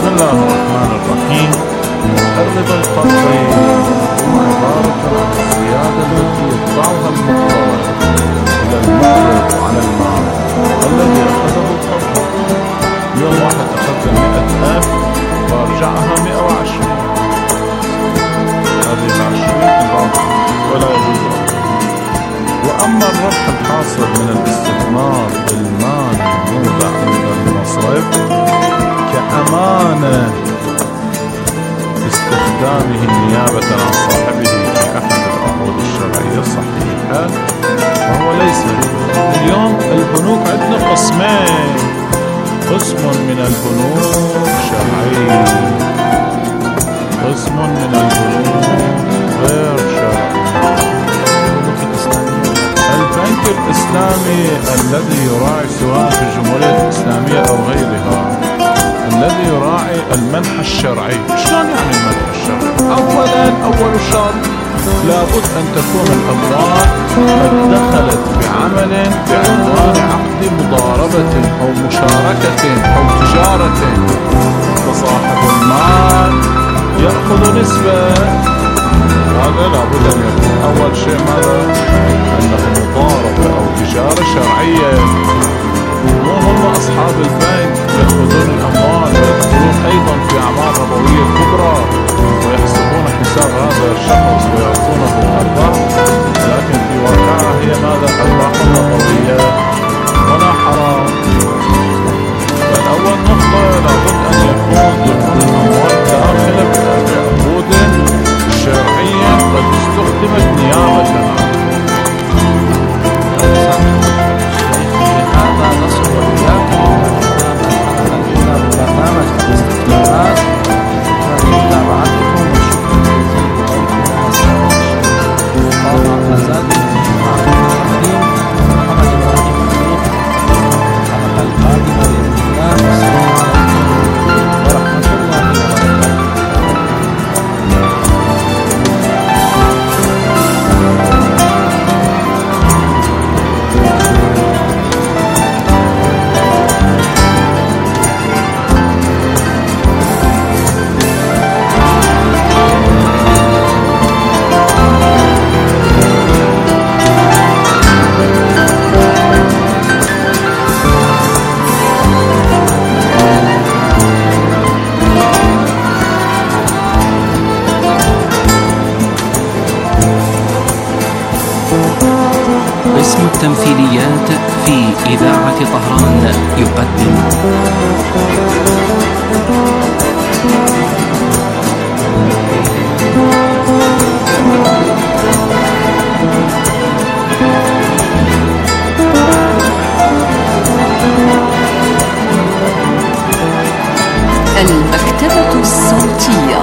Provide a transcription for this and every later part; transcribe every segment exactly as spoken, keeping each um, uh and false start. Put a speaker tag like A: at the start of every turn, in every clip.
A: بسم الله الرحمن الرحيم. الربا القرضي هو عبارة عن الزيادة التي يدفعها المقترض إلى المقرض على المال الذي أخذه القرض. يوم واحد أخذ مئة ألف وأرجعها مئة وعشرين، هذه العشرين الرابع ولا يجوز ربح. وأما الربح الحاصل من الاستثمار بالمال المودع عند المصرف كأمانة استخدامه نيابة عن صاحبه في أحد العقود الشرعية الصحيحة، فهو ليس ربا. اليوم البنوك عندنا قسمين: قسم من البنوك شرعي، قسم من البنوك غير شرعي. البنك الإسلامي الذي يراعي سواء في الجمهورية الإسلامية أو غيرها، الذي يراعي المنح الشرعي. شلون يعني المنح الشرعي؟ أولا أول شرط لابد أن تكون الأموال قد دخلت بعمل بعنوان عقد مضاربة أو مشاركة أو تجارة، فصاحب المال يأخذ نسبة. هذا لابد أن يكون أول شيء ماذا؟ أنه مضاربة أو تجارة شرعية. وهم أصحاب البنك يأخذون الأموال ويدخلون أيضا في أعمال ربوية كبرى ويحسبون حساب هذا الشخص ويعطونه الأرباح، لكن في واقعها هي ماذا؟ أرباح ربوية ولا حرام. فالأول نقطة لابد أن يكون دخول الأموال داخلة بعقود شرعية قد استخدمت نيابة عنه.
B: هذا نص وإياكم الكتاب برنامج الاستثمارات متابعتكم والشكر جزيلا ولكم أزاد التقديم محمد إبراهيم الحلقة القادمة بإذن الله. والسلام عليكم ورحمة الله وبركاته.
C: قسم التمثيليات في إذاعة طهران يقدم
D: المكتبة الصوتية.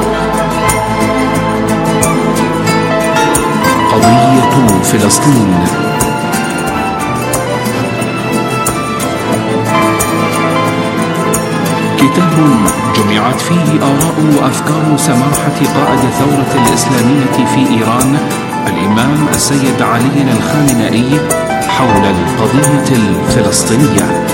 C: قضية فلسطين. كتاب جمعت فيه آراء وأفكار سماحة قائد الثورة الإسلامية في إيران الإمام السيد علي الخامنئي حول القضية الفلسطينية.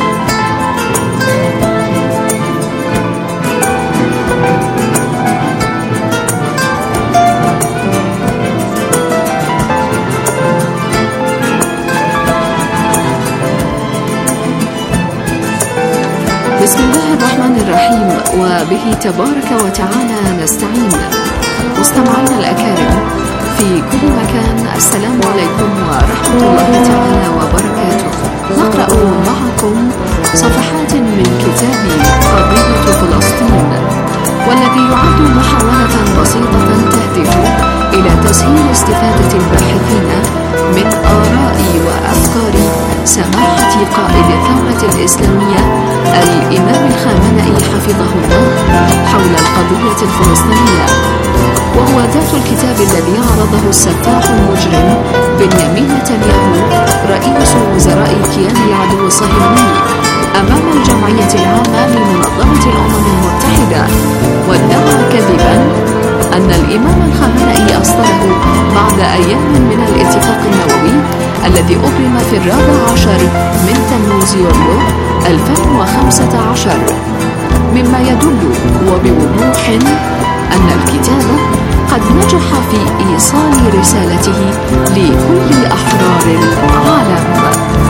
D: بسم الله الرحمن الرحيم، وبه تبارك وتعالى نستعين. مستمعينا الأكارم في كل مكان، السلام عليكم ورحمة الله تعالى وبركاته. نقرأ معكم صفحات من كتاب قضية فلسطين، والذي يعد محاولة بسيطة تهدف إلى تسهيل استفادة الباحثين من آراء وأفكار سماحة قائد الثورة الإسلامية الإمام الخامنئي حفظه الله حول القضية الفلسطينية، وهو ذات الكتاب الذي عرضه السفاح المجرم بنيامين نتنياهو رئيس وزراء كيان العدو الصهيوني أمام الجمعية العامة لمنظمة الأمم المتحدة، وادعى كذبا أن الإمام الخامنئي أصدره بعد أيام من الاتفاق النووي الذي أبرم في الرابع عشر من تموز يوليو ألفين وخمسة عشر. مما يدل وبوضوح أن الكتاب قد نجح في إيصال رسالته لكل أحرار العالم.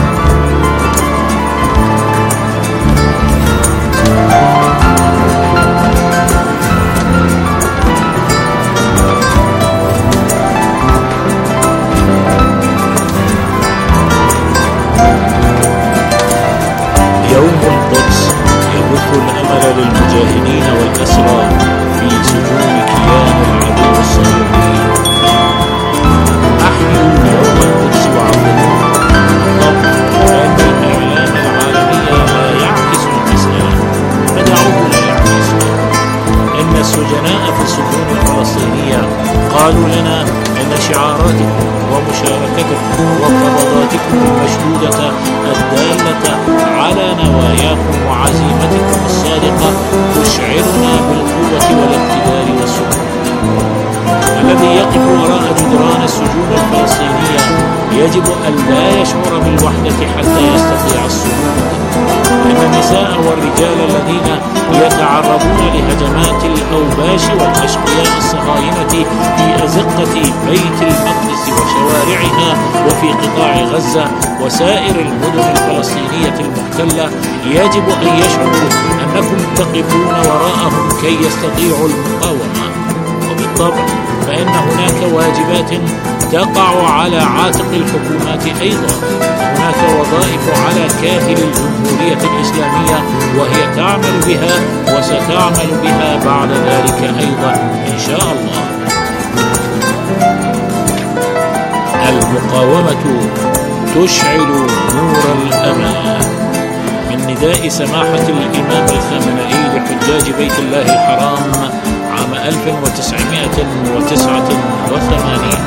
E: يوم القدس يبث الأمل للمجاهدين والأسرى في سجون كيان العدو الصهيوني. أحيوا يوم القدس وعظموه. بالضبط، فإن الإعلام العالمي لا يعكس المسألة، فدعوه لا يعكسها. إن السجناء في السجون الفلسطينية قالوا لنا إن شعاراتكم ومشاركتكم وقبضاتكم المشدودة الدالة على نواياكم وعزيمتكم الصادقة تشعرنا بالقوة والاقتدار والسكون. الذي يقف وراء جدران السجون الفلسطينية يجب أن لا يشعر بالوحدة حتى يستطيع الصمود. إن النساء والرجال الذين يتعرضون لهجمات الأوباش والأشقياء الصهاينة في أزقة بيت المقدس وشوارعها وفي قطاع غزة وسائر المدن الفلسطينية المحتلة يجب أن يشعروا أنكم تقفون وراءهم كي يستطيعوا المقاومة. وبالطبع فإن هناك واجبات تقع على عاتق الحكومات أيضا. هناك وظائف على كاهل الجمهورية الإسلامية وهي تعمل بها وستعمل بها بعد ذلك أيضا إن شاء الله. المقاومة تشعل نور الأمان. من نداء سماحة الإمام الخامنئي لحجاج بيت الله الحرام عام ألف وتسعمائة وتسعة وثمانين.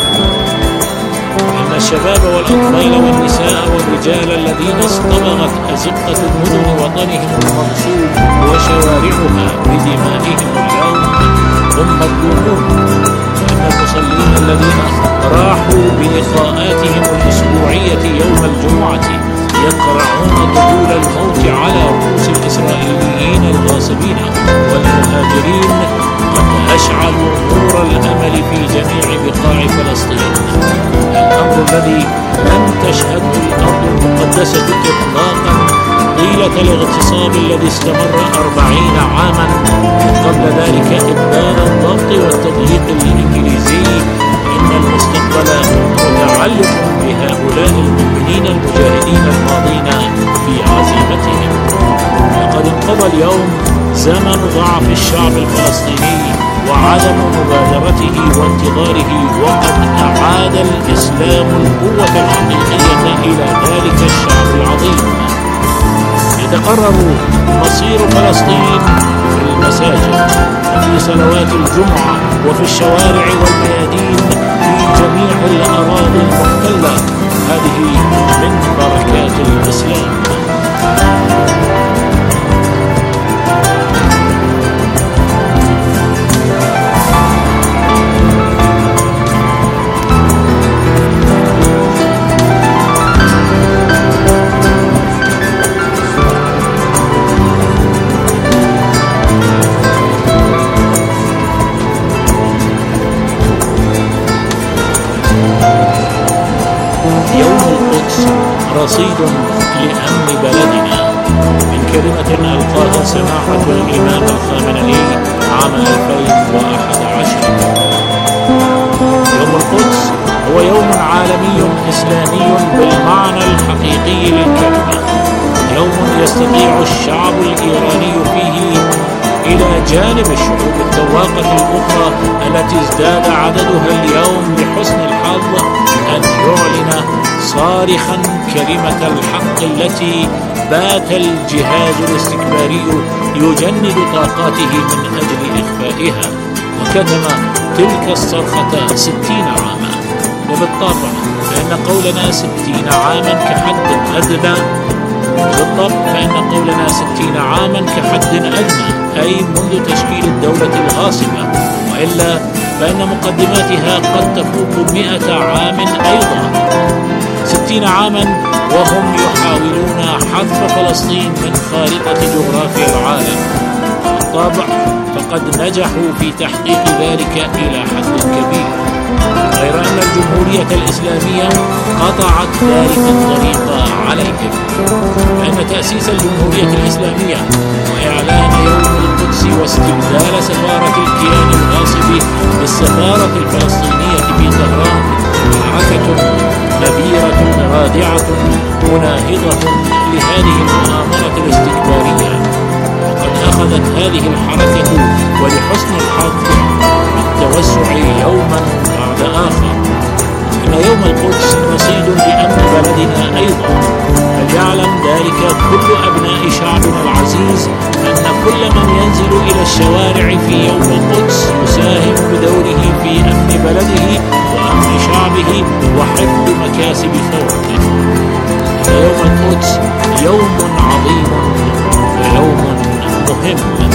E: إن الشباب والأطفال والنساء والرجال الذين اصطبغت أزقة مدن وطنهم المغصوب وشوارعها بدمائهم اليوم هم مظلومون. وإن المصلين الذين راحوا بلقاءاتهم الأسبوعية يوم الجمعة يقرعون طبول الموت على رؤوس الإسرائيليين الغاصبين والمهاجرين قد أشعلوا نور الأمل في جميع بقاع فلسطين. الأمر الذي لم تشهده الأرض المقدسة إطلاقا طيلة الاغتصاب الذي استمر أربعين عاما وقبل ذلك إبان الضغط والتضييق الإنجليزي. إن المستقبل متعلق بهؤلاء المؤمنين المجاهدين الماضين في عزيمتهم. لقد انقضى اليوم زمن ضعف الشعب الفلسطيني وعدم مبادرته وانتظاره، وقد أعاد الإسلام القوة الحقيقية إلى ذلك الشعب العظيم. يتقرر مصير فلسطين في المساجد وفي صلوات الجمعة وفي الشوارع والميادين في جميع الأراضي المحتلة. هذه من بركات الإسلام. رصيد لأمن بلدنا. من كلمة ألقاها سماحة الإمام الخامنئي عام ألفين وأحد عشر. يوم القدس هو يوم عالمي إسلامي بالمعنى الحقيقي للكلمة. يوم يستطيع الشعب الإيراني فيه إلى جانب الشعوب الذواقة الأخرى التي ازداد عددها اليوم بحسن الحظ أن يعلن صارخا كلمة الحق التي بات الجهاز الاستكباري يجند طاقاته من أجل إخفائها، وكتم تلك الصرخة ستين عاما. وبالطبع فإن قولنا ستين عاما كحد أدنى بالضبط فإن قولنا ستين عاما كحد أدنى أي منذ تشكيل الدولة الغاصبة، وإلا فإن مقدماتها قد تفوق مئة عام أيضا. ستين عاما وهم يحاولون حذف فلسطين من خارطة جغرافيا العالم، بالطبع فقد نجحوا في تحقيق ذلك إلى حد كبير، غير أن الجمهورية الإسلامية قطعت ذلك الطريق عليهم، فإن تأسيس الجمهورية الإسلامية وإعلان يوم القدس واستبدال سفارة الكيان الغاصب بالسفارة الفلسطينية في طهران حركة كبيرة رادعة مناهضة لهذه المؤامرة الاستكبارية. وقد أخذت هذه الحركة ولحسن الحظ بالتوسع يوما بعد آخر. إن يوم القدس رصيد لأمن بلدنا أيضا، فليعلم ذلك كل أبناء شعبنا العزيز أن كل من ينزل إلى الشوارع في يوم القدس يساهم بدوره في أمن بلده وأمن شعبه وحفظ مكاسب ثورته. إن يوم القدس يوم عظيم ويوم مهم.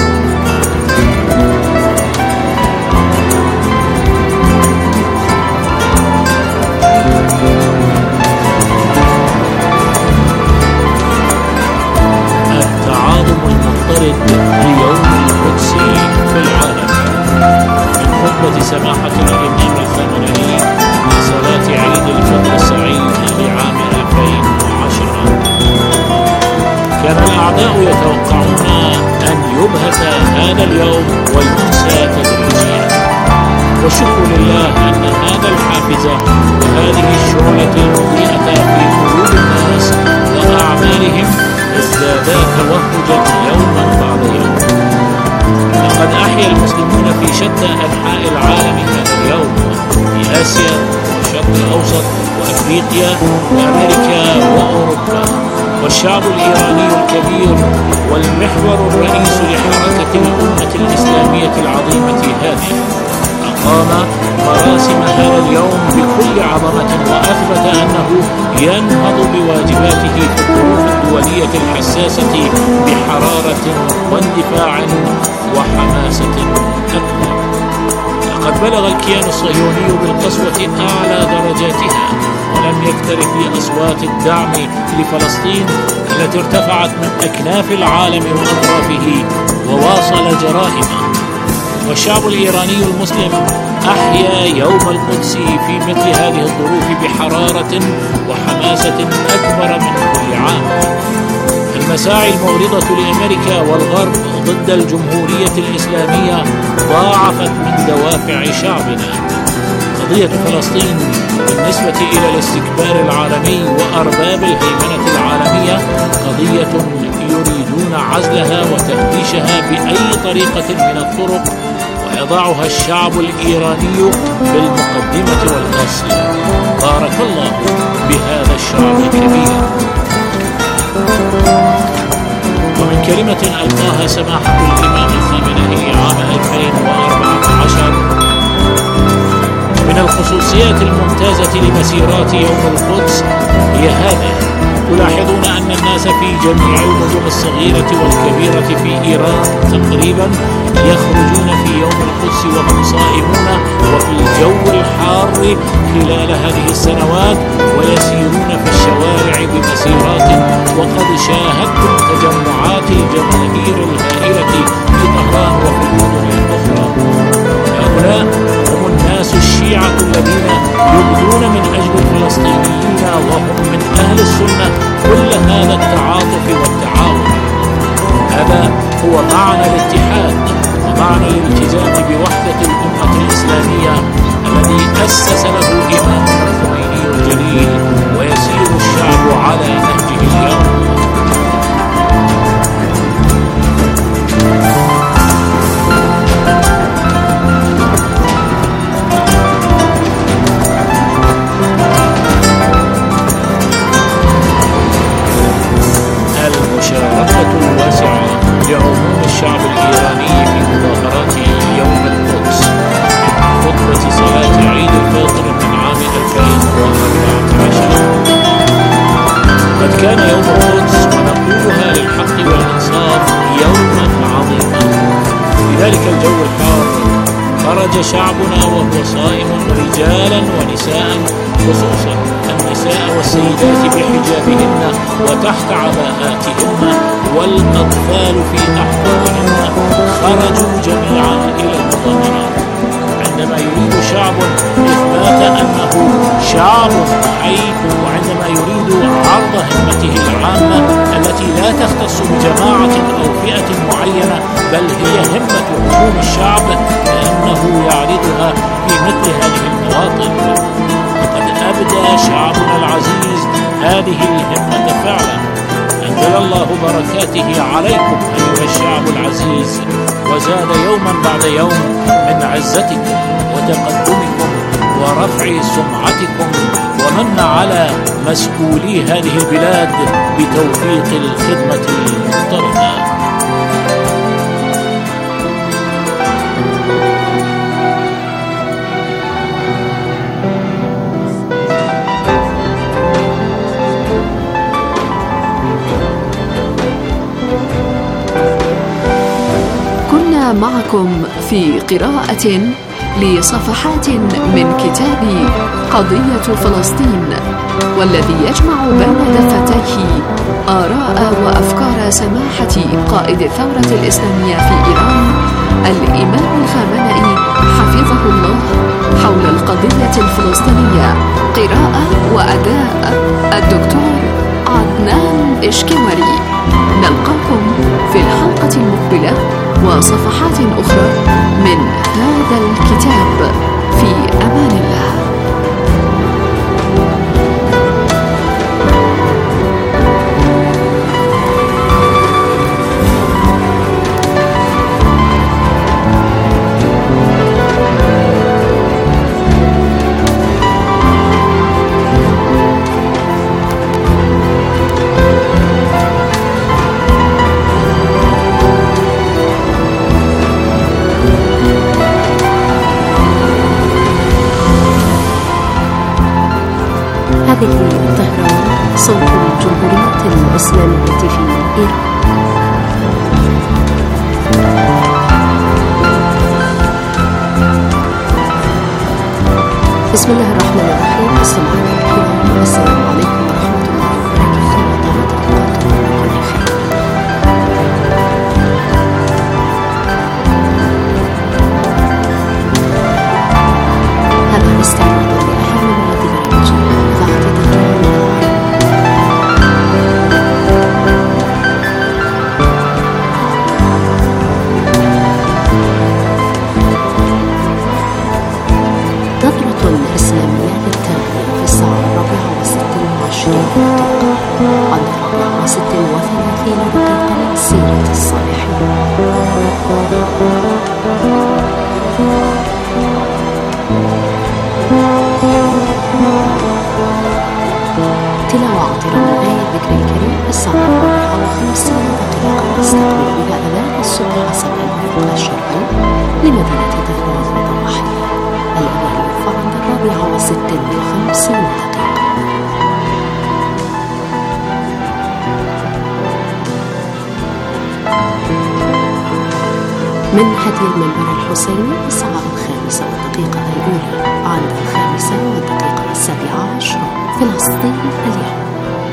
E: التعاظم المضطرد ليوم القدس في العالم من خطبة سماحة الإمام الخامنئي لصلاة عيد الفطر السعيد لعام ألفين وعشرة. كان الأعداء يتوقعون أن يبهت هذا اليوم وينسى تدريجيا، والشكر لله أن هذا الحافز وهذه الشعلة المضيئة في قلوب الناس وأعمالهم ازدادا توهجا يوما بعد يوم. لقد أحيا المسلمون في شتى أنحاء العالم هذا اليوم، في آسيا والشرق الأوسط وأفريقيا وأمريكا وأوروبا. والشعب الإيراني الكبير والمحور الرئيس لحركة الأمة الإسلامية العظيمة هذه أقام مراسم هذا اليوم بكل عظمة، وأثبت أنه ينهض بواجباته في الظروف الدولية الحساسة بحرارة واندفاع وحماسة أكبر. لقد بلغ الكيان الصهيوني بالقسوة أعلى درجاتها، ولم يكترث بأصوات الدعم لفلسطين التي ارتفعت من أكناف العالم وأطرافه وواصل جرائمه. والشعب الإيراني المسلم أحيا يوم القدس في مثل هذه الظروف بحرارة وحماسة أكبر من كل عام. المساعي المغرضة لأمريكا والغرب ضد الجمهورية الإسلامية ضاعفت من دوافع شعبنا. قضية فلسطين بالنسبة إلى الاستكبار العالمي وأرباب الهيمنة العالمية قضية يريدون عزلها وتهميشها بأي طريقة من الطرق، ويضعها الشعب الإيراني بالمقدمة والأصل. بارك الله بهذا الشعب الكبير. ومن كلمة ألقاها سماحة الإمام الخامنئي عام ألفين وأربعة عشر: من الخصوصيات الممتازة لمسيرات يوم القدس هي هذه: تلاحظون أن الناس في جميع المدن الصغيرة والكبيرة في إيران تقريبا يخرجون في يوم القدس وهم صائمون وفي الجو الحار خلال هذه السنوات، ويسيرون في الشوارع بمسيرات. وقد شاهدتم تجمعات الجماهير الهائلة في طهران وفي المدن الأخرى. هؤلاء هم الناس الشيعة الذين يبدون من أجل الفلسطينيين، وهم من أهل السنة كل هذا التعاطف والتعاون. هذا هو معنى الاتحاد ومعنى الالتزام بوحدة الأمة الإسلامية الذي أسس له إمامنا الخميني الجليل، ويسير الشعب على نهجه اليوم. المشاركة الواسعة لعموم الشعب الإيراني في مظاهرات يوم القدس من خطبة صلاة عيد الفطر من عام ألفين وأربعة عشر. قد كان يوم القدس، ونقولها للحق والإنصاف، يوما عظيما. في ذلك الجو الحار خرج شعبنا وهو صائم رجالا ونساء خصوصا النساء والسيدات بحجابهن وتحت عباءاتهن والأطفال في أحضانهن خرجوا جميعا إلى المظاهرات. عندما يريد شعب إثبات أنه شعب حي، وعندما يريد عرض همته العامة التي لا تختص بجماعة أو فئة معينة بل هي همة عموم الشعب، لأنه يعرضها في مثل هذه المواطن. وقد أبدى شعبنا العزيز هذه الهمة فعلا. أنزل الله بركاته عليكم أيها الشعب العزيز، وزاد يوما بعد يوم من عزتكم وتقدمكم ورفع سمعتكم، ومن على مسؤولي هذه البلاد بتوفيق الخدمة المحترمة.
D: معكم في قراءة لصفحات من كتاب قضية فلسطين، والذي يجمع بين دفتيه آراء وأفكار سماحة قائد الثورة الإسلامية في إيران الإمام الخامنئي حفظه الله حول القضية الفلسطينية. قراءة وأداء الدكتور عدنان إشكواري. نلقاكم في الحلقة المقبلة وصفحات أخرى من هذا الكتاب. في أمان الله.
F: هذه طهران، صوت الجمهورية الإسلامية في إيران. بسم الله الرحمن الرحيم. مستمعينا الكرام، السلام عليكم ورحمة الله وبركاته، وطابت أوقاتكم بكل خير. هذا استعراض لأهم مواد برنامج إذاعة طهران. نظرة إسلامية للتربية في الساعة الرابعة وست وعشرين دقيقة عند الرابعة وست وثلاثين دقيقة من سيرة الصالحين. تلاوة عطرة من آية الذكر الكريم الساعة الرابعة وخمسين دقيقة. نستقبل بها أذان الصبح حسب الموافقة الشرعي لمدينة طهران الضواحية. الأذان يرفع عند الرابعة وست وخمسين دقيقة. من هدي المنبر الحسيني الساعة الخامسة والدقيقة الأولى عند الخامسة والدقيقة السابعة عشرة. فلسطين اليوم.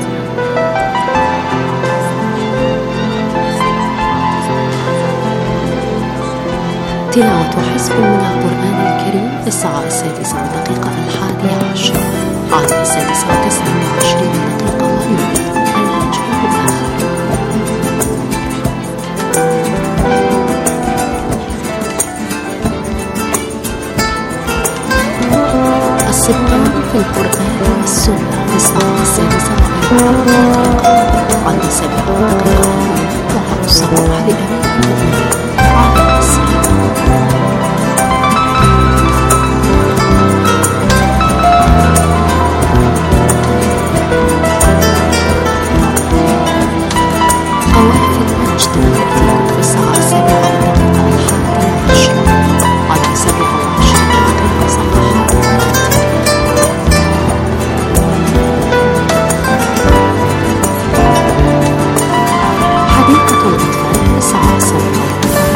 F: تلاوة حزب من القرآن الكريم الساعة السادسة والدقيقة الحادية عشرة عند السادسة وتسعة وعشرين دقيقة ونبدأ الوجه الآخر. السبقان في القرآن والسنة في الساعة السادسة وأربعين دقيقة عند سبعة دقائق وعلى الصباح لأمير المؤمنين عليه السلام. قوافل مجد تأتيكم في الساعة السابعة والدقيقة الحادية عشرة عند سبعة وعشرين دقيقة صباحا. حديقة الأطفال الساعة السابعة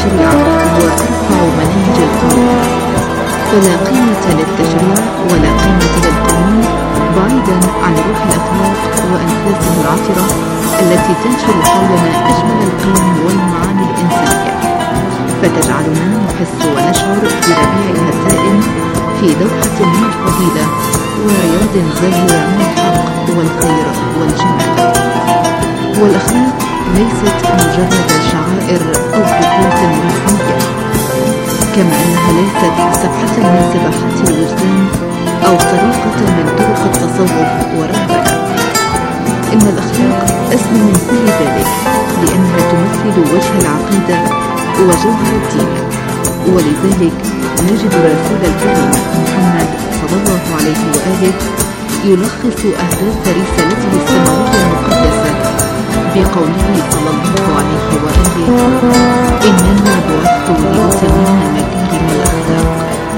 G: التشريع هو أرفع مناهج القانون، فلا قيمة للتشريع ولا قيمة للقانون بعيدا عن روح الأخلاق وأنفاسه العطرة التي تنشر حولنا أجمل القيم والمعاني الإنسانية، فتجعلنا نحس ونشعر بربيعها الدائم في دوحة من الفضيلة ورياض زاهرة من الحق والخير والجمال. والأخلاق ليست مجرد شعائر أو طقوس روحية، كما أنها ليست سبحة من سباحات الوجدان أو طريقة من طرق التصوف والرهبنة. إن الأخلاق أسمى من كل ذلك، لأنها تمثل وجه العقيدة وجوهر الدين. ولذلك نجد رسول الكريم محمد صلى الله عليه وآله يلخص أهداف رسالته السماوية المقدسة بقوله صلى الله عليه وآله: إنما بعثت لأتمم مكارم الأخلاق.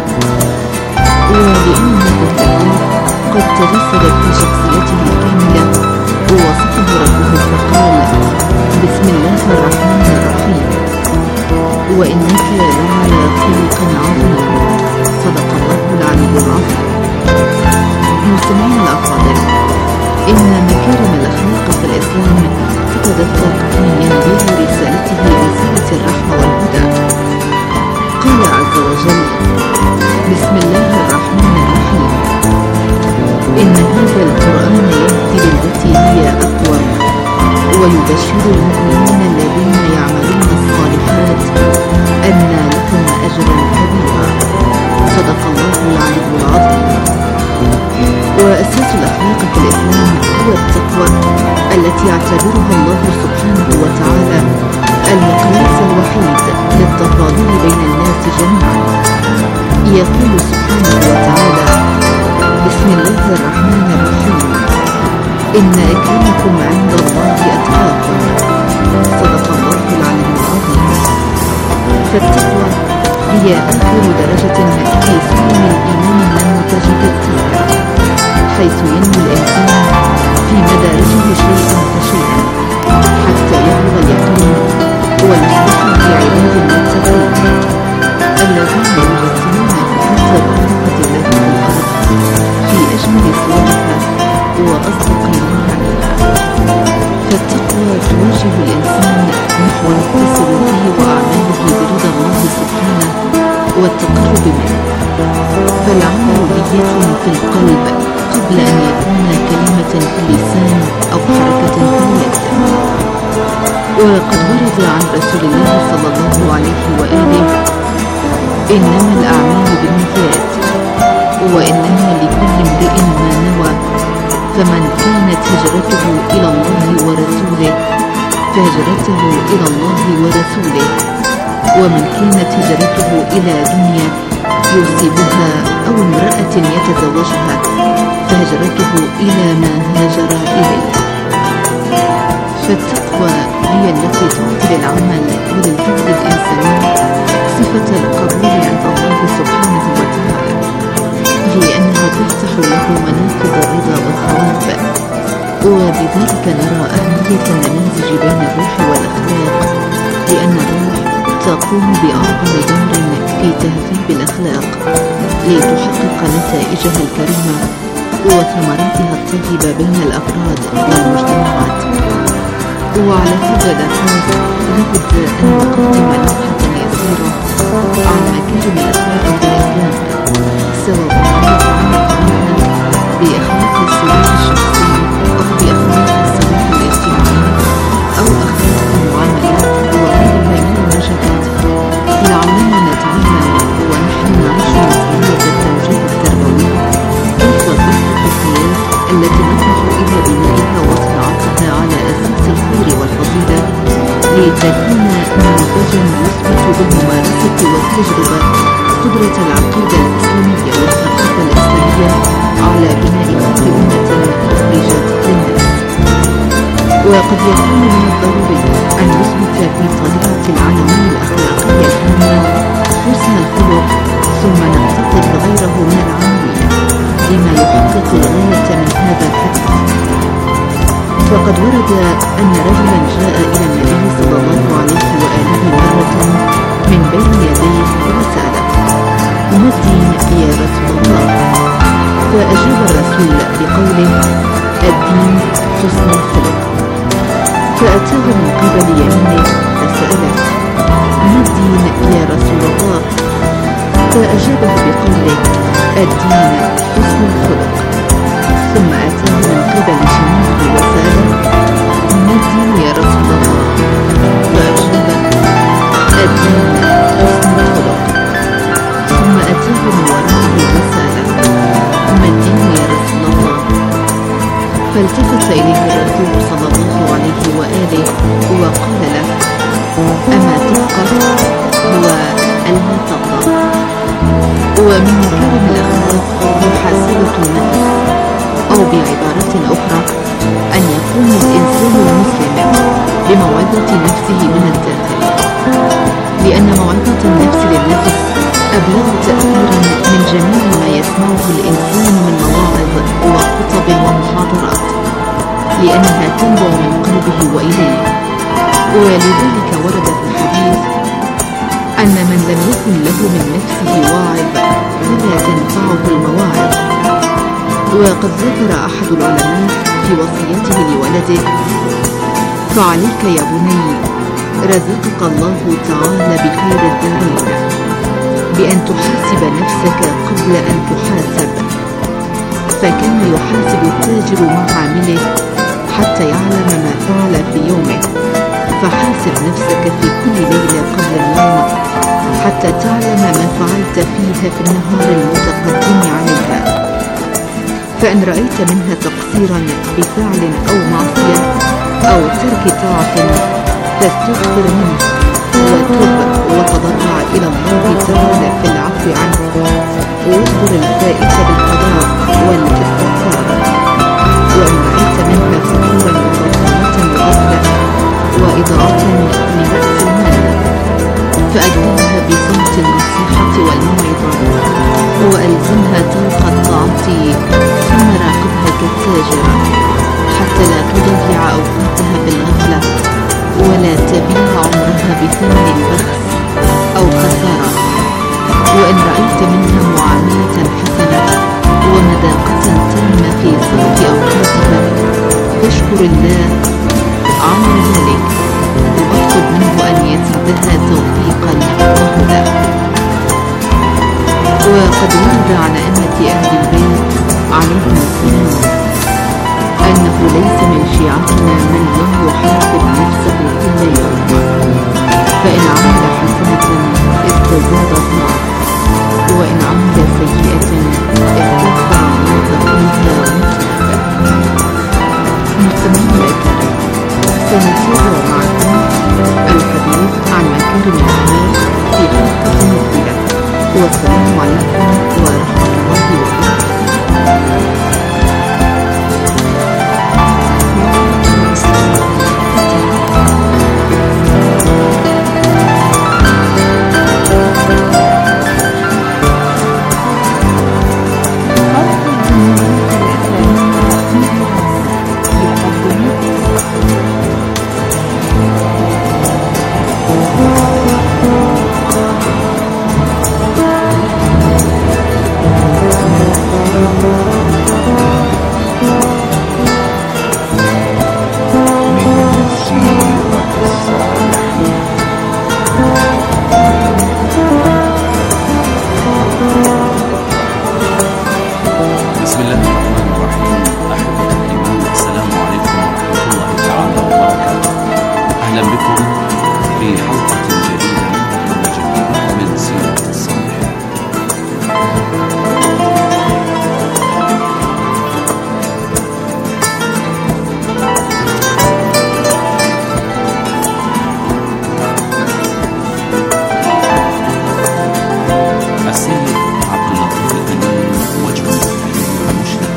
G: ولأن الأخلاق قد تجسدت في شخصيته الكاملة، ووصفه ربه فقال: بسم الله الرحمن الرحيم، وإنك لعلى خلق عظيم. صدق الله العلي العظيم. مستمعينا الأفاضل، إن مكارم الأخلاق في الإسلام تتدفق من ينابيع رسالته رسالة الرحمة والهدى. قال عز وجل: بسم الله الرحمن الرحيم، إن هذا القرآن يهدي للتي هي أقوم ويبشر المؤمنين الذين يعملون الصالحات أن لهم أجرا كبيرا. صدق الله العلي العظيم. وأساس الأخلاق في الإسلام هو التقوى التي يعتبرها الله سبحانه وتعالى المقياس الوحيد للتفاضل بين الناس جميعا. يقول سبحانه وتعالى: بسم الله الرحمن الرحيم، إن أكرمكم عند الله أتقاكم. صدق الله العلي العظيم. فالتقوى هي آخر درجة في سلم الإيمان المتجدد، حيث ينمو الإنسان في مدارجه شيئا فشيئا حتى يبلغ اليقين ويصبح في عباد المتقين الذين يجسمون فكرة خلقة الله في الأرض في أجمل صورها وأصدق معانيها. فالتقوى توجه الإنسان نحو التسلط وأعماله برضا الله سبحانه والتقرب منه، فالعمل نية في القلب قبل أن يكون كلمة في اللسان أو حركة في اليد. وقد ورد عن رسول الله صلى الله عليه وآله: إنما الأعمال بالنيات، وإنما لكل امرئ ما نوى، فمن كانت هجرته إلى الله ورسوله فهجرته إلى الله ورسوله، ومن كانت هجرته إلى دنيا يصيبها أو امرأة يتزوجها فهجرته إلى ما هاجر إليه. فالتقوى هي التي تعطي للعمل وللجهد الإنساني صفة القبول عند الله سبحانه وتعالى، لأنها تفتح له منافذ الرضا والثواب. وبذلك نرى أهمية النماذج بين الروح والأخلاق، لأن الروح تقوم بأعظم دور في تهذيب الأخلاق لتحقق نتائجها الكريمة وثمراتها الطيبة بين الأفراد والمجتمعات. وعلى هذا الأساس لابد أن نقدم لوحة يسيرة عن مكارم الأخلاق في الإسلام، سواء كانت علاقة بأخلاق السلوك الشخصي أو بأخلاق السلوك الاجتماعي أو أخلاق المعاملات وغيرها من المجالات، لعلنا نتعلم ونحن نعيش مسؤولية التوجيه التربوي كيف تصبح الحياة التي نطمح إلى بنائها وصناعتها على أساس الخير والفضيلة، لتكون نموذجا يثبت بالممارسة والتجربة قدرة العقيدة الإسلامية والثقافة الإسلامية على بناء خير أمة أخرجت للناس. وقد يكون من الضروري أن نثبت في طبيعة العالمين الأخلاقية الهامة حسن الخلق، ثم ننتقد غيره من العاملين لما يحقق الغاية من هذا الهدف. فقد ورد أن رجلا جاء إلى النبي صلى الله عليه وآله مرة من بين يديه رسالة: ما الدين يا رسول الله؟ فأجاب الرسول بقوله: الدين حسن الخلق. فأتاه من قبل يمينه فسأله: ما الدين يا رسول الله؟ فأجابه بقوله: الدين حسن الخلق. ثم أتاه من قبل شماله وسأله: ما الدين يا رسول الله؟ فأجابه: الدين حسن الخلق. ثم أتاه من ورائه وسأله: ما الدين يا رسول الله؟ فالتفت إليه الرسول صلى الله عليه وآله وقال له: أما تفقه؟ هو ألا تغضب. ومن مكارم الأخلاق محاسبة النفس، أو بعبارة أخرى أن يكون الإنسان المسلم بموعظة نفسه من الداخل، لأن موعظة النفس للنفس أبلغ تأثيرا من جميع ما يسمعه الإنسان من مواعظ وخطب ومحاضرات، لأنها تنبع من قلبه وإليه. ولذلك ورد في الحديث أن من لم يكن له من نفسه واعظ فلا تنفعه المواعظ. وقد ذكر أحد العلماء في وصيته لولده: فعليك يا بني رزقك الله تعالى بخير الدارين بأن تحاسب نفسك قبل أن تحاسب. فكان يحاسب التاجر مع عامله حتى يعلم ما فعل في يومه، فحاسب نفسك في كل ليلة قبل النوم حتى تعلم ما فعلت فيها في النهار المتقدم عليها. فإن رأيت منها تقصيرا بفعل أو معصية أو ترك طاعة فاستغفر منه وتب وتضرع إلى الله تعالى في العفو عنه، واصبر الفائت بالقضاء والاستغفار. وإن رأيت منها فتورا وظلمة وغفلة وإضاعة لرأس المال فأجلها بصوت النصيحة والموعظة، وألزمها طرق الطاعة، ثم راقبها كالتاجر حتى لا تضيع أوقاتها بالغفلة ولا تبيع عمرها بثمن البخس أو خسارة. وإن رأيت منها معاملة حسنة ومذاقة تامة في صرف أوقاتها فاشكر الله على ذلك، واطلب منه أن يزيدها توفيقا وهدى. وقد ورد عن أئمة أهل البيت عليهم السلام أنه ليس من شيعتنا من لا يحاسب نفسه كل يوم، فإن عمل حسنة استزاد ضعف، وإن عمل سيئة استغفر الله فيها وتاب. مستمعين الأكارم، سنتابع معكم الحديث عن مكارم الأخلاق في حلقة مقبلة، والسلام عليكم ورحمة الله وبركاته.
C: السيد عبد اللطيف الأمين وجه المشرق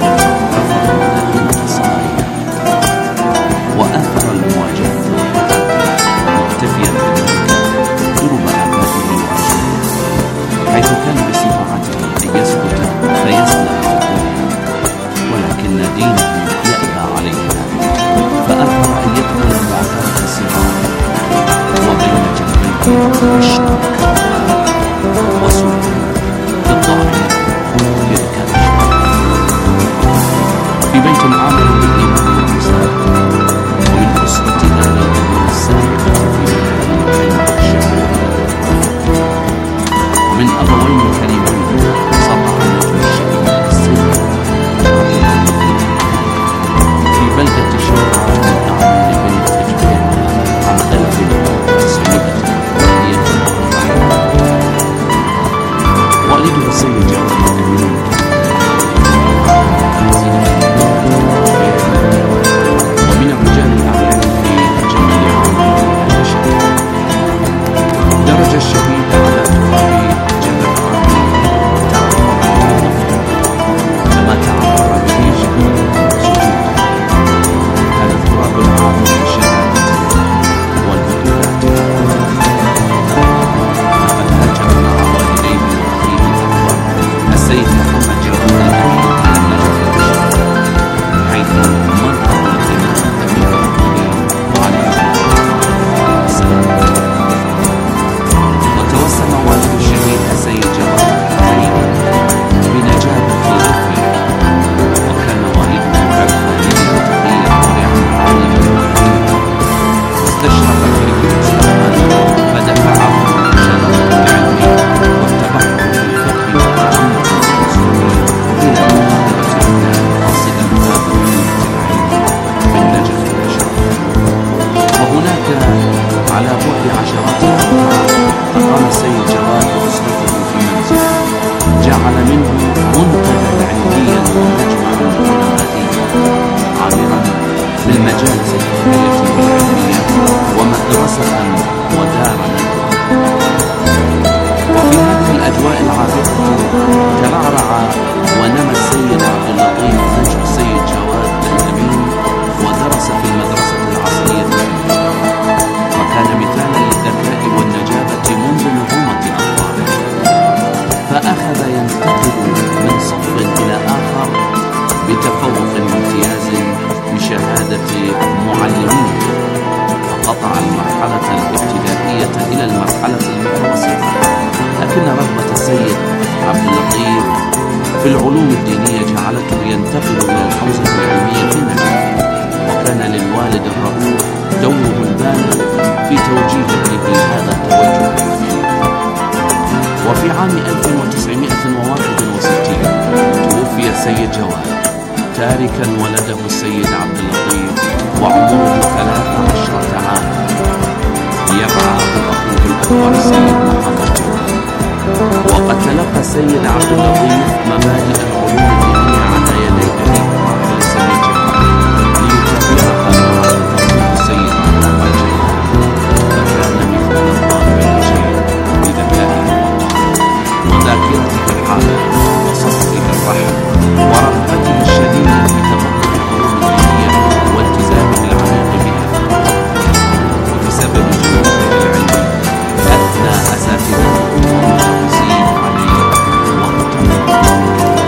H: مجمع العلماء عامرا بالمجالس الفقهية والعلمية ومدرسة ودار ندوة. وفي هذه الأجواء العابرة ترعرع ونمى السيد عبد اللطيف نجم السيد جواد الأمين، ودرس في المدرسة العصرية وكان مثالا للذكاء والنجابة منذ نعومة أطفاله، فأخذ ينتقل من صف إلى آخر بتفوق امتياز بشهادة معلمين، فقطع المرحلة الابتدائية إلى المرحلة المتوسطة. لكن رغبة السيد عبد اللطيف في العلوم الدينية جعلته ينتقل إلى الحوزة العلمية في النجف، وكان للوالد الرؤوف دوره البالغ في توجيهه لهذا التوجه الحقيقي. وفي عام ألف وتسعمائة وواحد وستين توفي السيد جواد تاركا ولده السيد عبد اللطيف وعمره ثلاث عشرة عاما ليبعى أخوه الأكبر السيد محمد جواد. وقد تلقى السيد عبد اللطيف مبادئ العلوم الدينية على يدي أبيه الراحل السيد جواد ليتابعها مع أخوه السيد محمد جواد، فكان مثال الطالب الجيد بذكائه وذاكرته الحاضرة وصبره الرحم ورغبته الشديدة في تفقه العلوم الدينية والتزامه العميق بها. وبسبب جهوده العلمي أثنى أساتذته ومدرسين عليه واقتنعوا.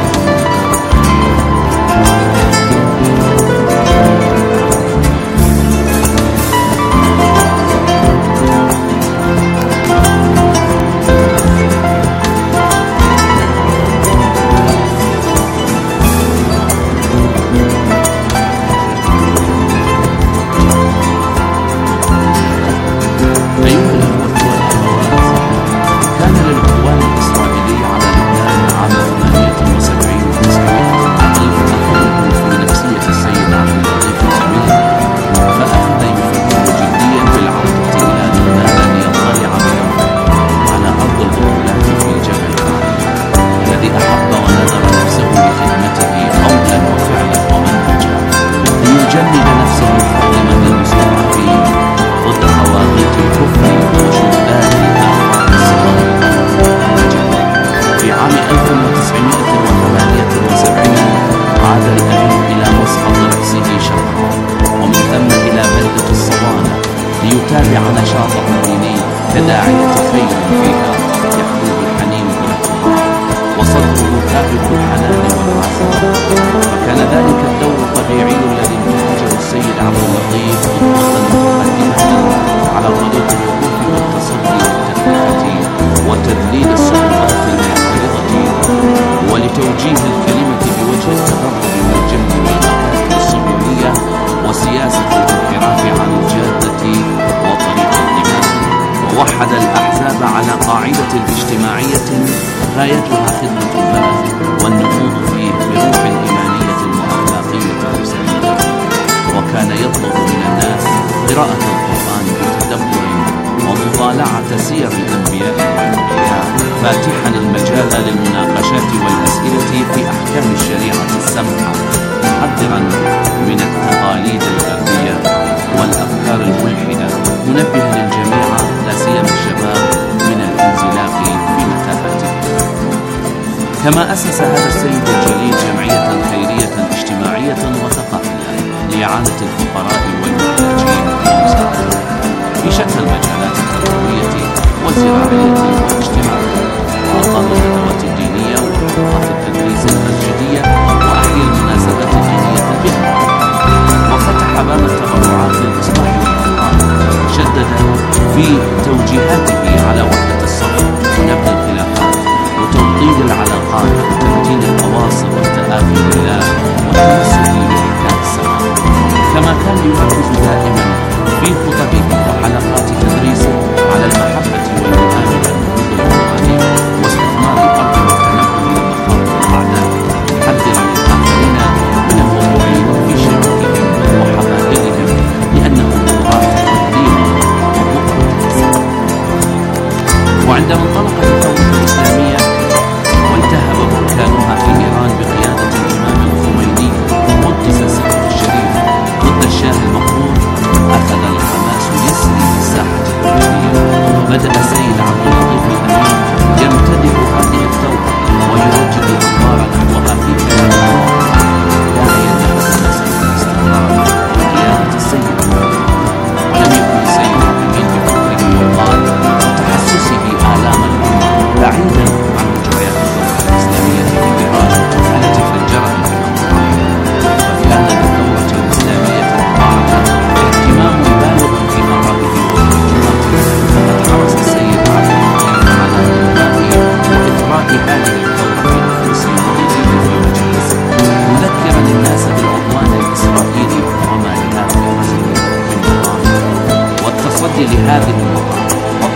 H: ليتابع نشاطه الديني كداعية خير فيها يحلوه الحنين إلى الله وصدره ثابت الحنان والعزم. فكان ذلك الدور الطبيعي الذي انتهجه السيد عبد اللطيف خطوة مقدمة على طريق الوقوف والتصدي للتفرقة وتذليل الصعوبات المعترضة ولتوجيه الكلمة بوجه التغرب والجنب والمكاتب الصهيونية وسياسة الانحراف عن الجادة وطريق الإمام. ووحد الأحزاب على قاعدة اجتماعية غايتها خدمة البلد والنهوض فيه بروح إيمانية وأخلاقية سليمة. وكان يطلب من الناس قراءة القرآن بتدبر ومطالعة سير الأنبياء والأولياء، فاتحا المجال للمناقشات والأسئلة في أحكام الشريعة السمحة، محذرا من التقاليد الغربية والأفكار الملحدة، منبها الجميع لا سيما الشباب من الانزلاق في متاهته. كما أسس هذا السيد الجليل جمعية خيرية اجتماعية وثقافية لإعانة الفقراء والمحتاجين ومساعدتهم في شتى المجالات التربوية والزراعية والاجتماعية، وأقام الندوات الدينية وحلقات التدريس المسجدية وأحيا المناسبات الدينية بها، وفتح باب التبرعات للإصلاح والإنقاذ. شدد في توجيهاته على وحدة الصف ونبذ الخلافات وتوطيد العلاقات وتمتين الأواصر والتآخي بالله والتمسك بأحكام السماء. كما كان يركز دائما في خطبه وحلقات تدريسه على المحبة والمؤامرة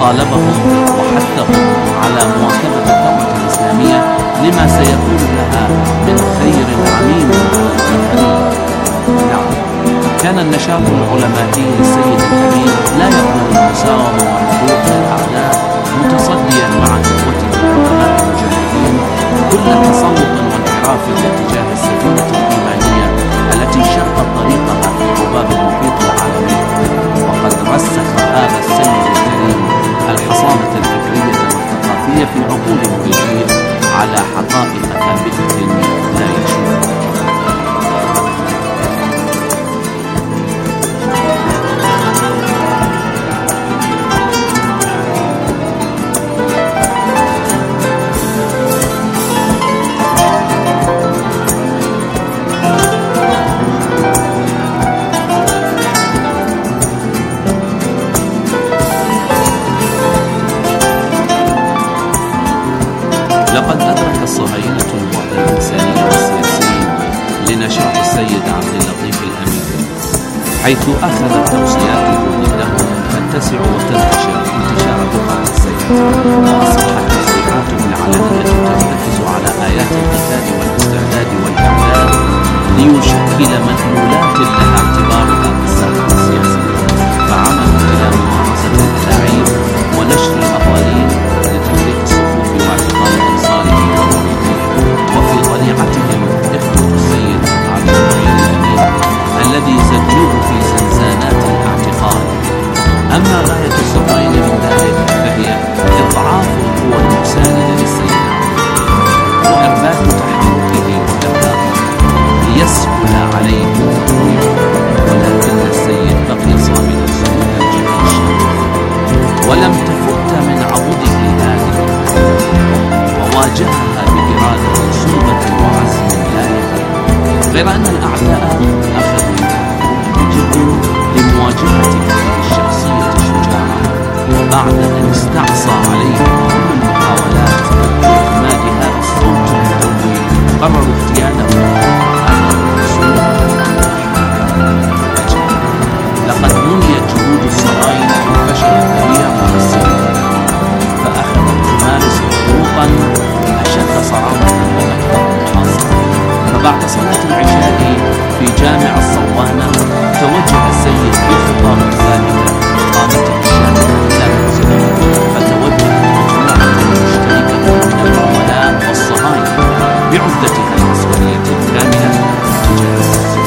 H: وطالبهم وحثهم على مواكبة الدعوة الإسلامية لما سيكون لها من خير عميم على الآخرين. نعم، كان النشاط العلمائي للسيد الأمين لا يقبل المساومة والحقوق للأعداء، متصديا مع إخوته العلماء المجاهدين كل تسلط وانحراف باتجاه السفينة الإيمانية التي شقت طريقها في حباب المحيط العالمي. وقد رسخ هذا السيد الكريم الحصانة الفكرية والثقافية في عقول الجيل على حقائق ثابتة لا يشوفها. لقد أدرك الصهاينة البعد الإنساني والسياسي لنشاط السيد عبد اللطيف الأمين، حيث أخذت توصياته ضدهم تتسع وتنتشر انتشار بقعة السيد، وأصبحت تصريحاته العلنية ترتكز على آيات القتال والاستعداد والإعداد ليشكل مدلولات لها اعتبارها في الساحة السياسية، فعملوا إلى ممارسة الألاعيب ونشر الأقاليم لتفريق الصفوف واعتقال أنصاره ومريديه. وفي طليعتهم إخوة السيد عبد الغير الأمين الذي زجوه في زنزانات الاعتقال. أما غاية الصهاينة من ذلك فهي إضعاف القوى المساندة للسيد وإرباك تحركه ودفاعه ليسهل عليه التطوير، ولكن السيد بقي صامدا صمود الجيش ولم تفت من عضده هذه وواجهها بإرادة صلبة وعزم لا يهين، غير أن الأعداء أخذوا بجد لمواجهة هذه الشخصية الشجاعة بعد أن استعصى عليهم كل المحاولات لإخماد هذا الصوت القوي. قرروا اغتياله على الرسول. لقد نميت جهود الصهاينة بالفشل الذريع مع السيد، فأخذت تمارس حروبا أشد صرامة وأكثر محاصرة. فبعد صلاة العشاء في جامع الصوانة توجه السيد بخطاب ثابتة قامته الشاملة إلى منزله، فتوجه مجموعة مشتركة من العملاء والصهاينة بعدتها العسكرية الكاملة تجاه السيد.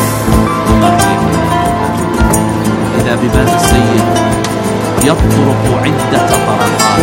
H: إذا بباب السيد يطرق عدة طرقات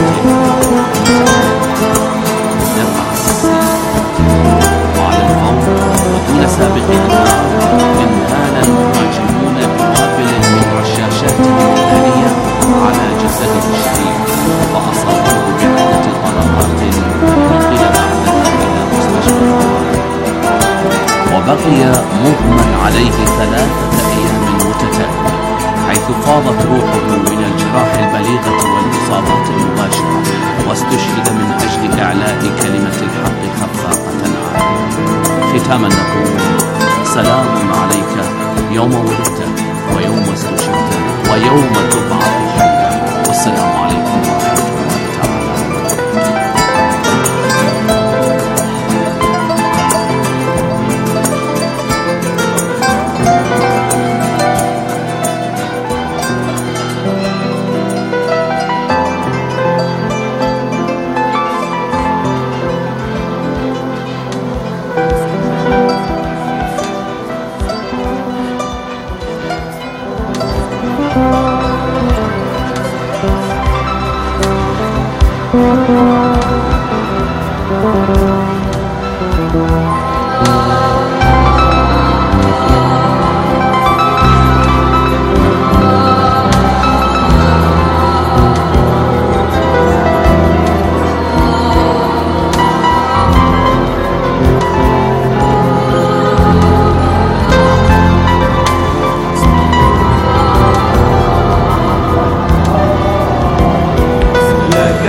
H: للرأس، وعلى الفور ودون سابق إنذار انهال المهاجمون بوابل من رشاشاتهم النارية على جسده الشريف، وأصابوه بعدة طلقات نقل بعدها إلى مستشفى الطوارئ، وبقي مغمى عليه ثلاثة أيام متتالية، حيث فاضت روحه من الجراح البليغة والإصابات المباشرة، واستشهد من أجل إعلاء كلمة الحق خفاقة عالية. ختاما نقول سلام عليك يوم ولدت ويوم استشهدت ويوم تبعث حيا، والسلام عليكم ورحمة الله تعالى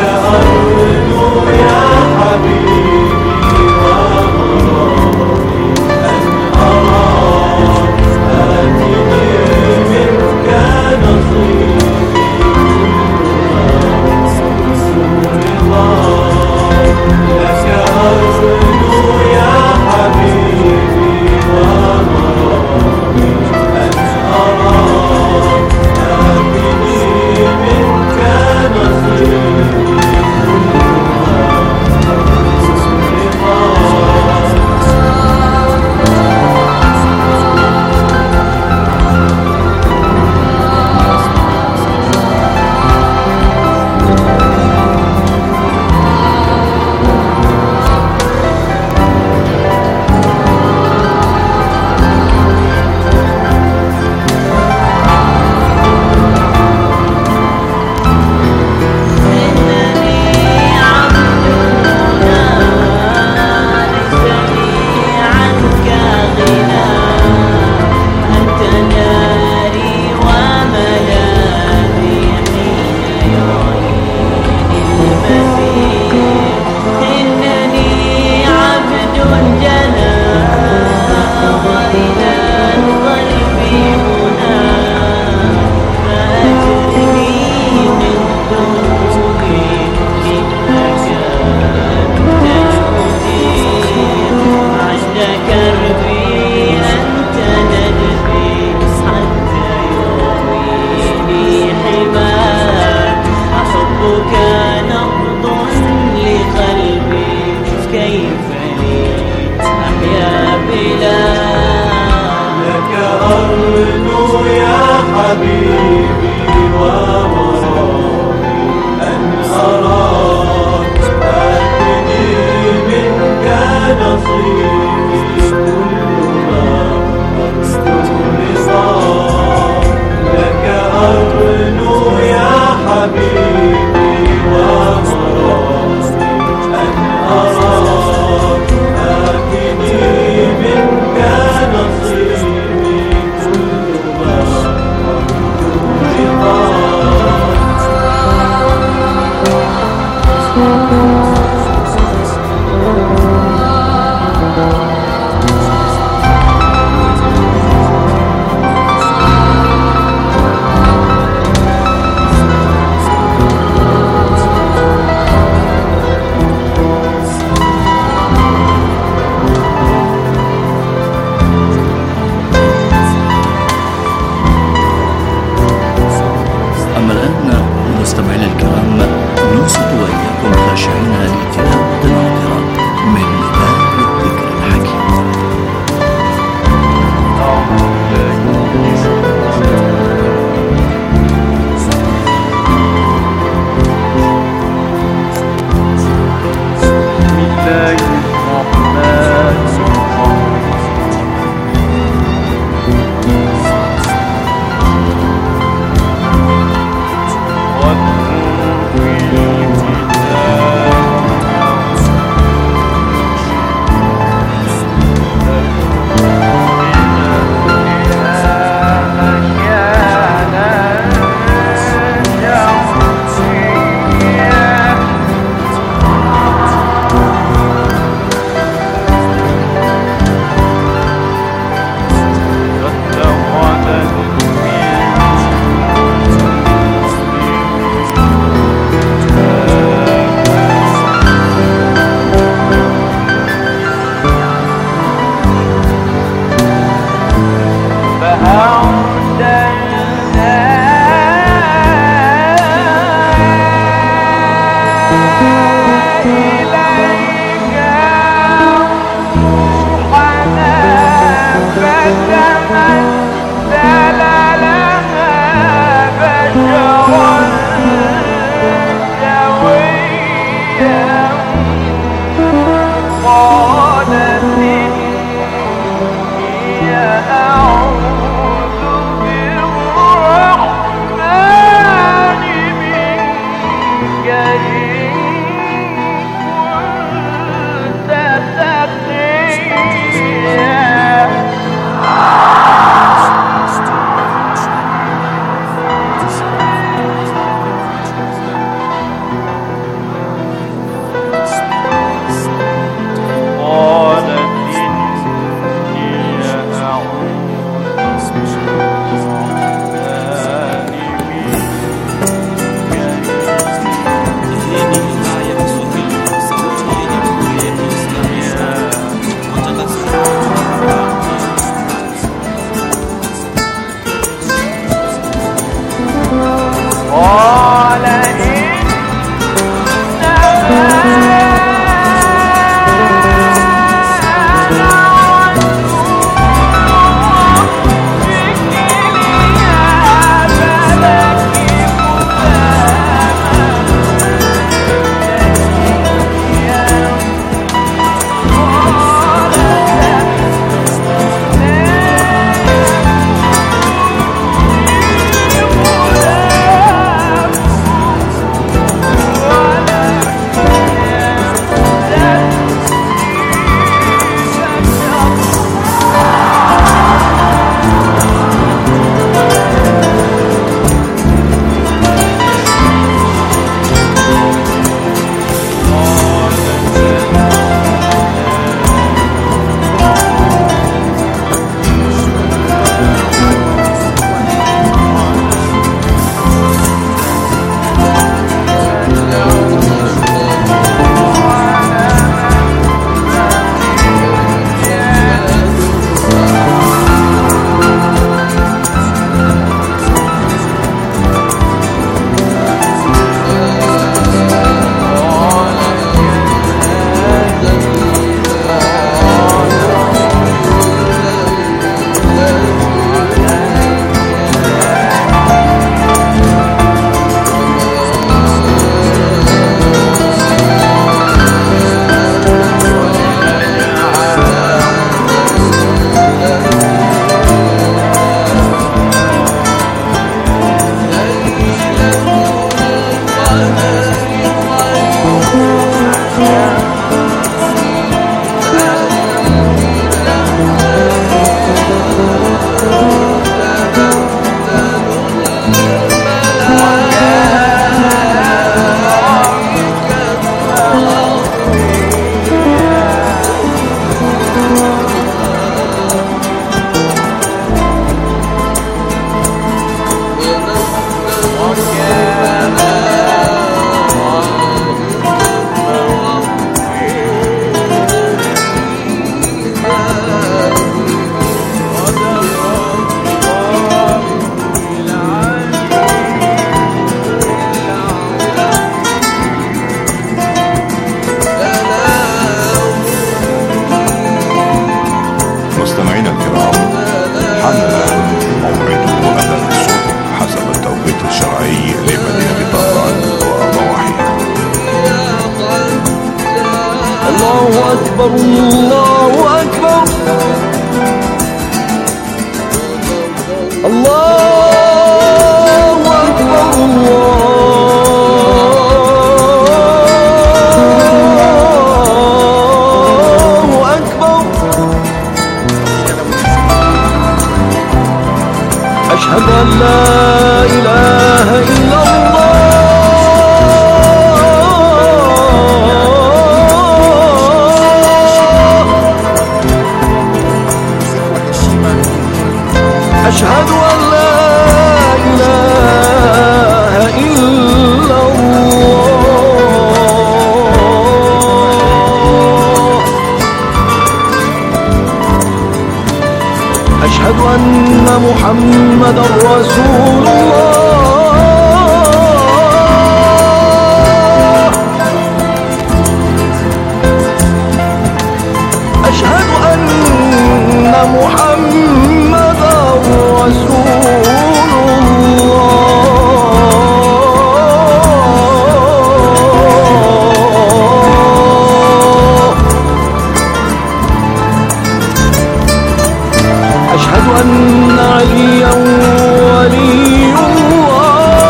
I: حبيبي وغرامي الإله. لك أرنو يا حبيبي ومرامي أن أراك آتني منك نصيبي كل ما أرجو رضاك. لك أرنو يا حبيبي ومرامي أن أراك آتني منك نصيبي كل ما أرجو
J: مستمعينا الكرام، حان الآن موعد أذان الصبح حسب التوقيت الشرعي لمدينة طهران وضواحيها.
I: الله أكبر الله أكبر الله أكبر الله أكبر. أشهد أن لا إله إلا الله أشهد أن لا إله إلا الله أشهد أن محمدا رسول الله أشهد أن محمدا رسول الله أشهد أن عليا ولي الله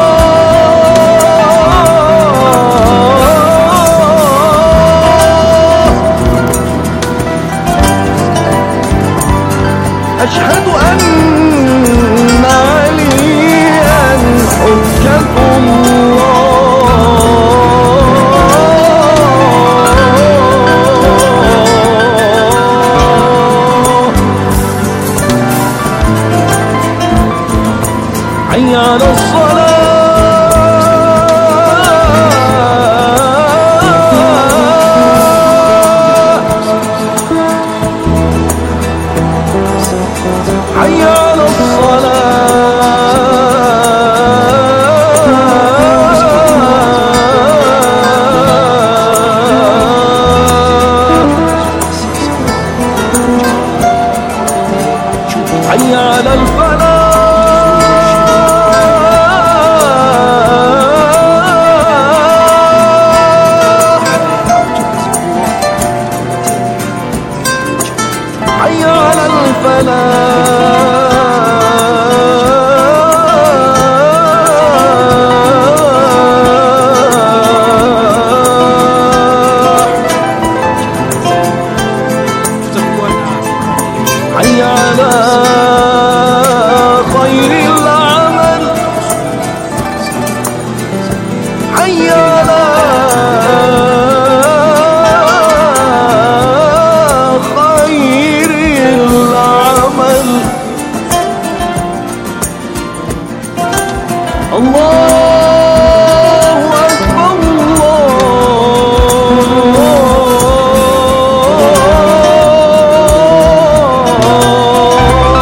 I: أشهد أن عليا حجة الله حي على الصلاة حي على الصلاة حي على الفلاح حي على الفلاح حي على خير العمل حي على خير العمل. الله أكبر الله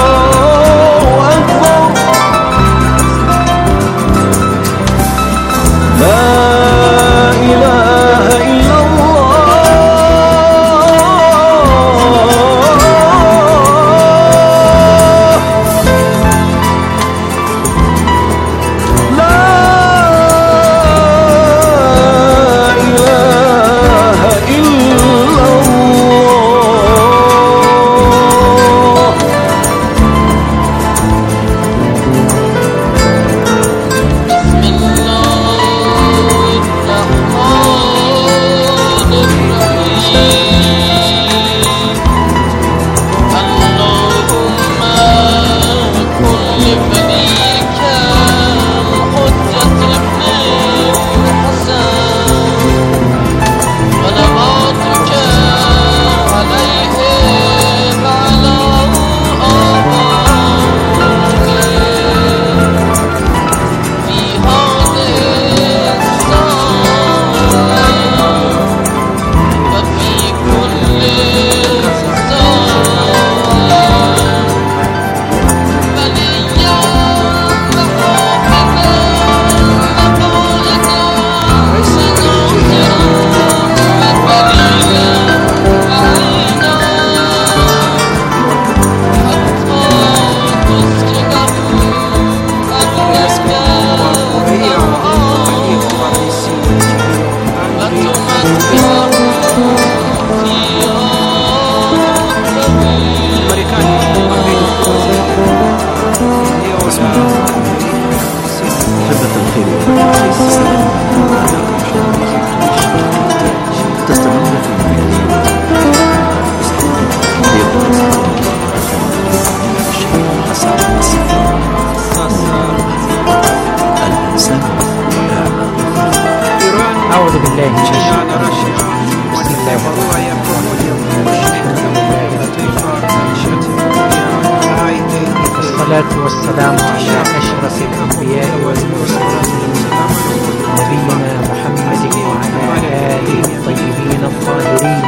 B: والصلاة والسلام على أشرف الأنبياء والمرسلين نبينا محمد وعلى آله الطيبين الطاهرين.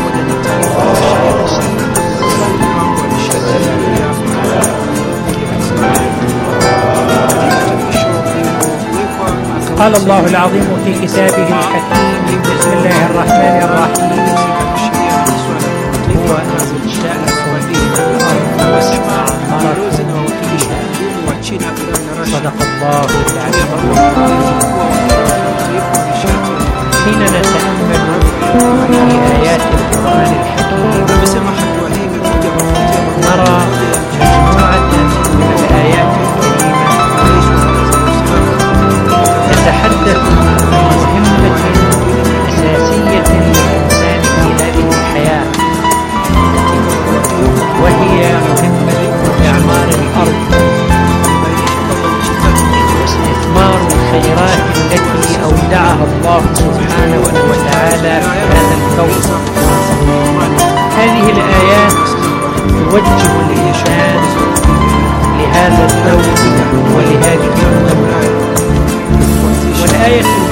B: قال الله العظيم في كتابه الحكيم: بسم الله الرحمن الرحيم. هو أنشأكم من الأرض واستعمركم فيها. صدق الله العظيم. حين نتأمل في آيات القرآن الحكيم نرى مجموعة من الآيات الكريمة تتحدث عن مهمة أساسية للإنسان في هذه الحياة، وهي مهمة إعمار الأرض واستثمار الخيرات التي أودعها الله سبحانه وتعالى في هذا الكون. هذه الآيات توجه الإنسان لهذا الدور ولهذه الدولة. والآية